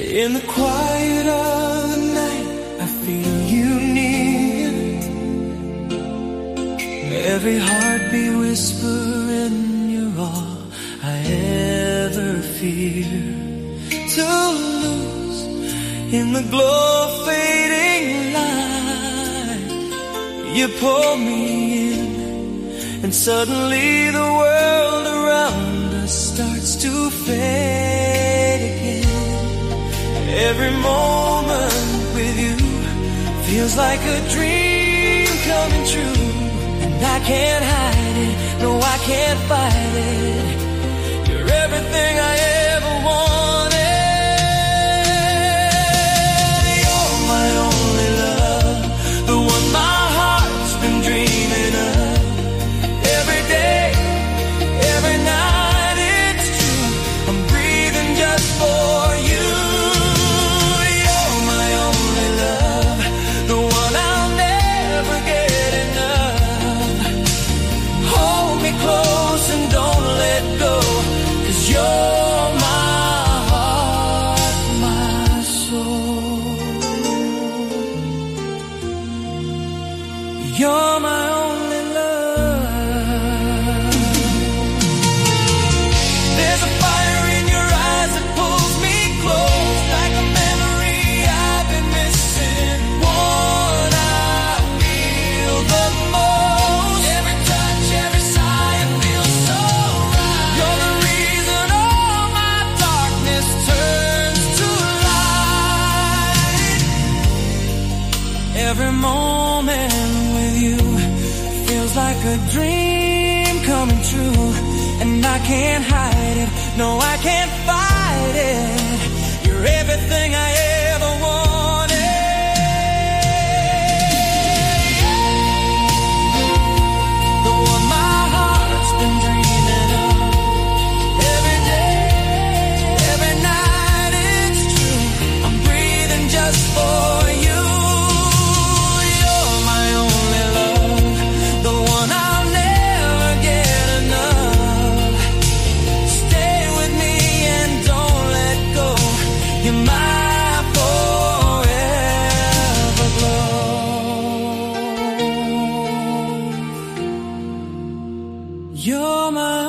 In the quiet of the night, I feel you near. Every heartbeat whispering, you're all I ever fear. To lose in the glow of fading light, you pull me in, and suddenly the world around us starts to fade again. Every moment with you feels like a dream coming true, and I can't hide it, no I can't fight it. You're everything I ever wanted. You're my only love, the one my heart's been dreaming of. Every day, every night, it's true, I'm breathing just for you. Close and don't let go, 'cause you're my heart, my soul. You're my only love. There's a fire in your eyes that pulls me close, like a memory I've been missing. One I feel the most. Every touch, every sigh, it feels so right. You're the reason all my darkness turns to light. Every moment with you feels like a dream coming true, and I can't hide it, no I can't fight it. You're everything I ever wanted. The one my heart's been dreaming of. Every day, every night, it's true, I'm breathing just for you. You're my only love, the one I'll never get enough. Stay with me and don't let go. You're my forever glow. You're my